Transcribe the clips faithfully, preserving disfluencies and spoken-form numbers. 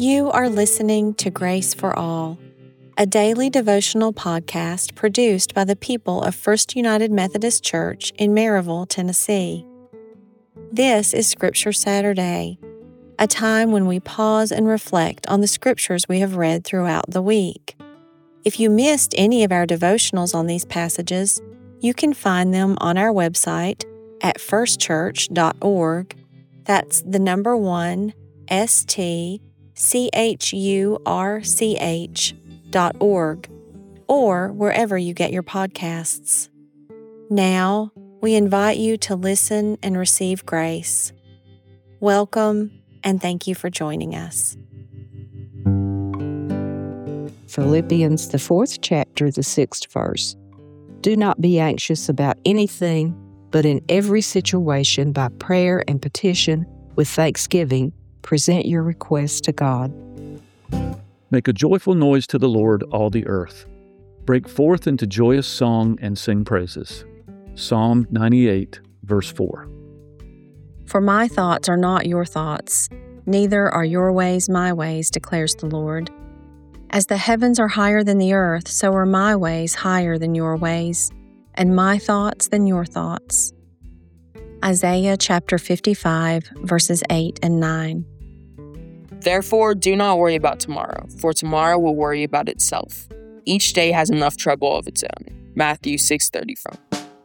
You are listening to Grace for All, a daily devotional podcast produced by the people of First United Methodist Church in Maryville, Tennessee. This is Scripture Saturday, a time when we pause and reflect on the scriptures we have read throughout the week. If you missed any of our devotionals on these passages, you can find them on our website at first church dot org. That's the number one, S T C H U R C H dot org, or wherever you get your podcasts. Now, we invite you to listen and receive grace. Welcome, and thank you for joining us. Philippians, the fourth chapter, the sixth verse. Do not be anxious about anything, but in every situation, by prayer and petition, with thanksgiving, present your requests to God. Make a joyful noise to the Lord, all the earth. Break forth into joyous song and sing praises. Psalm ninety-eight, verse four. For my thoughts are not your thoughts, neither are your ways my ways, declares the Lord. As the heavens are higher than the earth, so are my ways higher than your ways, and my thoughts than your thoughts. Isaiah chapter fifty-five, verses eight and nine. Therefore, do not worry about tomorrow, for tomorrow will worry about itself. Each day has enough trouble of its own. Matthew six thirty-four.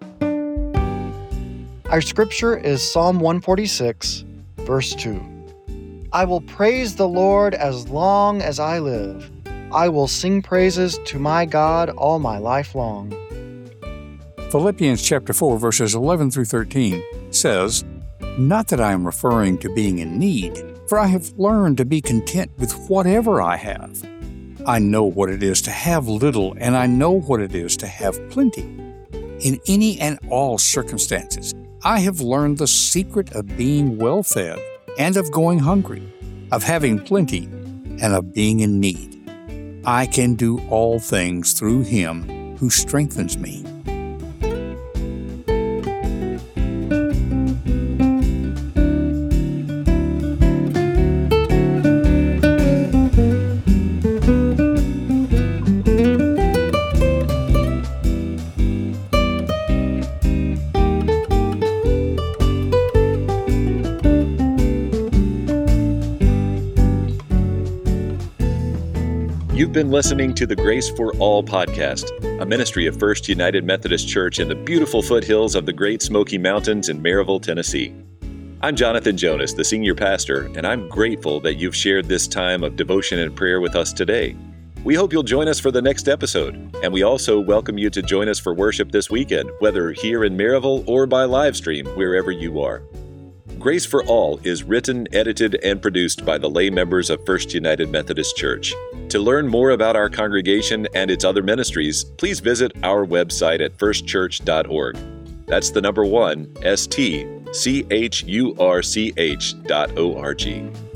Our scripture is Psalm one forty-six, verse two. I will praise the Lord as long as I live. I will sing praises to my God all my life long. Philippians chapter four, verses eleven through thirteen says, Not that I am referring to being in need, for I have learned to be content with whatever I have. I know what it is to have little, and I know what it is to have plenty. In any and all circumstances, I have learned the secret of being well-fed and of going hungry, of having plenty and of being in need. I can do all things through Him who strengthens me. You've been listening to the Grace for All podcast, a ministry of First United Methodist Church in the beautiful foothills of the Great Smoky Mountains in Maryville, Tennessee. I'm Jonathan Jonas, the senior pastor, and I'm grateful that you've shared this time of devotion and prayer with us today. We hope you'll join us for the next episode, and we also welcome you to join us for worship this weekend, whether here in Maryville or by live stream, wherever you are. Grace for All is written, edited, and produced by the lay members of First United Methodist Church. To learn more about our congregation and its other ministries, please visit our website at first church dot org. That's the number one, S T C H U R C H dot O R G.